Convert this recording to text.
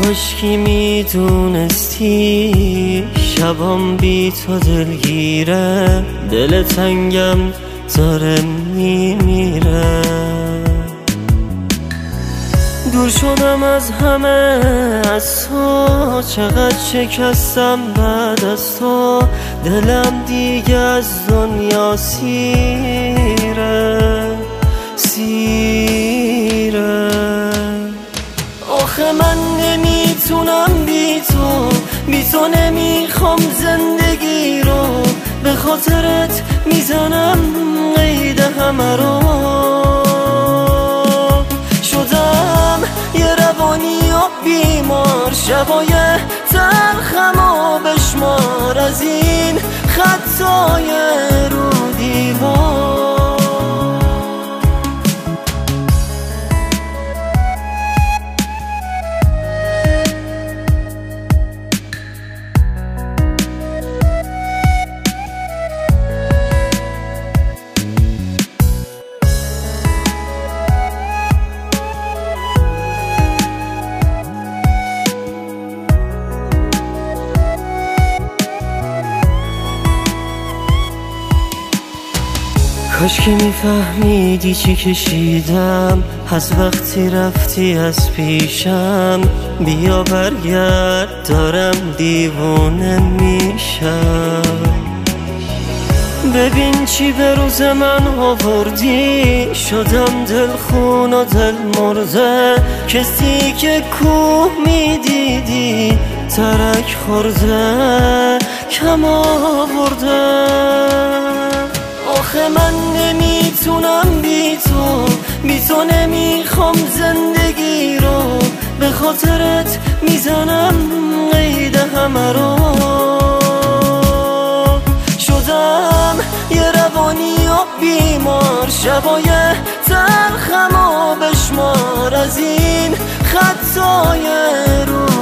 کاشکی میدونستی شبام بی تو دلگیره، دل تنگم داره میمیره. دور شدم از همه، از تو چقدر شکستم بعد از تو، دلم دیگه از دنیا سیره. آخه من نمیتونم بی تو نمیخوام زندگی رو، به خاطرت میزنم قید همه رو. شدم یه روانی و بیمار، شبای تلخم و بشمار از این خطای رو دیوار. کاش که میفهمیدی چی کشیدم از وقتی رفتی از پیشم. بیا برگرد دارم دیوونه میشم. ببین چی به روز من آوردی، شدم دلخون و دل مرده. کسی که کوه میدیدی ترک خورده کم آورده. آخه من نمیتونم بی تو نمیخوام زندگی رو، به خاطرت میزنم قید همه رو. شدم یه روانی و بیمار، شبای تلخم و بشمار از این خطای رو